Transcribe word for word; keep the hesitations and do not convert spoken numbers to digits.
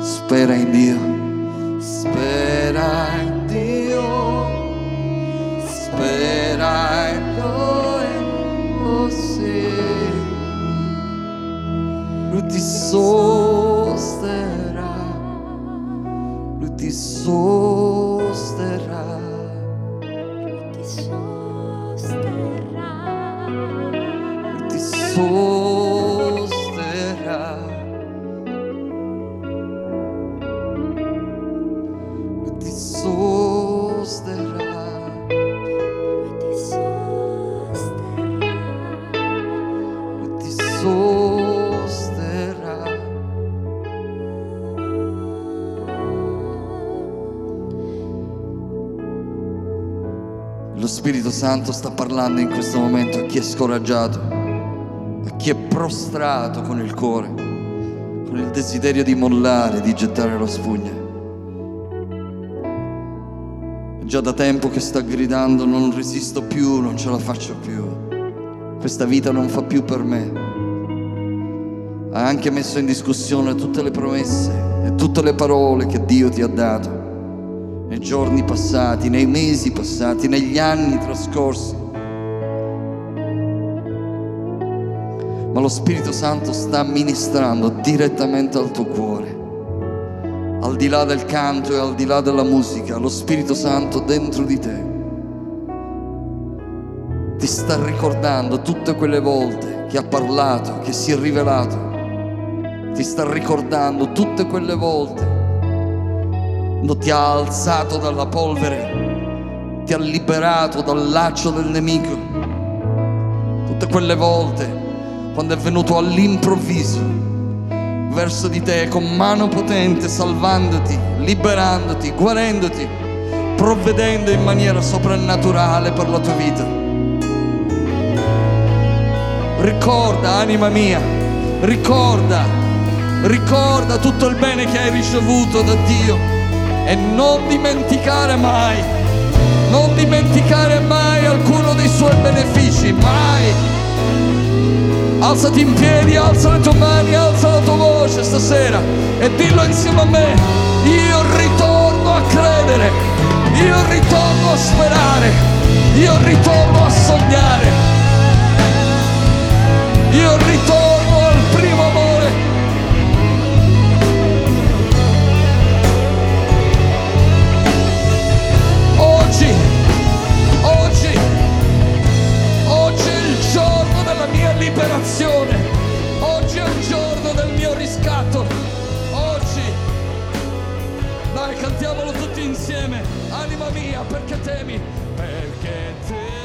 Spera in Dio, spera in Dio, spera in Lui, oh sì. Lui ti sosterrà, Lui ti sosterrà, Lui ti sosterrà, Lui ti sosterrà, Lui ti sosterrà, Lui ti sosterrà, Lui ti sosterrà. Lo Spirito Santo sta parlando in questo momento a chi è scoraggiato, a chi è prostrato con il cuore, con il desiderio di mollare, di gettare la spugna. È già da tempo che sta gridando: non resisto più, non ce la faccio più, questa vita non fa più per me. Ha anche messo in discussione tutte le promesse e tutte le parole che Dio ti ha dato nei giorni passati, nei mesi passati, negli anni trascorsi. Ma lo Spirito Santo sta ministrando direttamente al tuo cuore. Al di là del canto e al di là della musica, lo Spirito Santo dentro di te ti sta ricordando tutte quelle volte che ha parlato, che si è rivelato. Ti sta ricordando tutte quelle volte quando ti ha alzato dalla polvere, ti ha liberato dal laccio del nemico. Tutte quelle volte quando è venuto all'improvviso verso di te con mano potente, salvandoti, liberandoti, guarendoti, provvedendo in maniera soprannaturale per la tua vita. Ricorda, anima mia, ricorda, ricorda tutto il bene che hai ricevuto da Dio. E non dimenticare mai, non dimenticare mai alcuno dei suoi benefici, mai. Alzati in piedi, alza le tue mani, alza la tua voce stasera e dillo insieme a me: io ritorno a credere, io ritorno a sperare, io ritorno a sognare, io ritorno al primo amore. Oggi, oggi, oggi è il giorno della mia liberazione, oggi è il giorno del mio riscatto, oggi. Dai, cantiamolo tutti insieme, anima mia, perché temi, perché temi.